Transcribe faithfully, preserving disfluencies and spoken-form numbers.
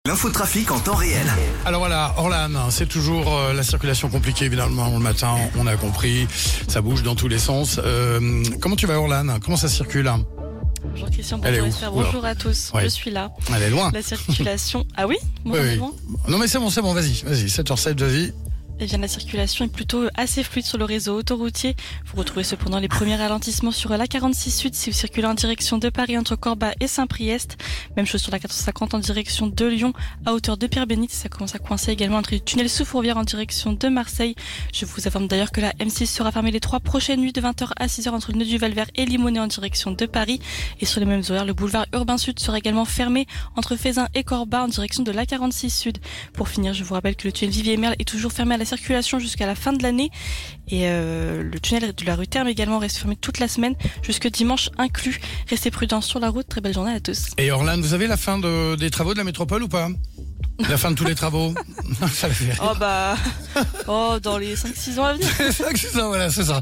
L'infotrafic en temps réel. Alors voilà, Orlan, c'est toujours euh, la circulation compliquée évidemment le matin, on a compris, ça bouge dans tous les sens. Euh, comment tu vas Orlan? Comment ça circule? Bonjour Christian, Elle est bonjour où? Esther, bonjour à tous, Ouais. je suis là. Elle est loin. La circulation... Ah oui, bon, Oui, oui. loin. Non mais c'est bon, c'est bon, vas-y, vas-y, sept heures sept, vas-y. Eh bien, la circulation est plutôt assez fluide sur le réseau autoroutier. Vous retrouvez cependant les premiers ralentissements sur la quarante-six Sud si vous circulez en direction de Paris entre Corba et Saint-Priest. Même chose sur la quatre cent cinquante en direction de Lyon à hauteur de Pierre-Bénite. Ça commence à coincer également entre les tunnels sous Fourvière en direction de Marseille. Je vous informe d'ailleurs que la M six sera fermée les trois prochaines nuits de vingt heures à six heures entre le nœud du Val-Vert et Limonest en direction de Paris. Et sur les mêmes horaires, le boulevard Urbain Sud sera également fermé entre Fézin et Corba en direction de la quarante-six Sud. Pour finir, je vous rappelle que le tunnel Vivier-Merle est toujours fermé à la circulation jusqu'à la fin de l'année et euh, le tunnel de la rue Terme également reste fermé toute la semaine jusque dimanche inclus. Restez prudents sur la route, très belle journée à tous. Et Orlan, vous avez la fin de, des travaux de la métropole ou pas? La fin de tous les travaux? Ça fait rire. Oh bah, oh dans les cinq six ans à venir. C'est ça, voilà, c'est ça.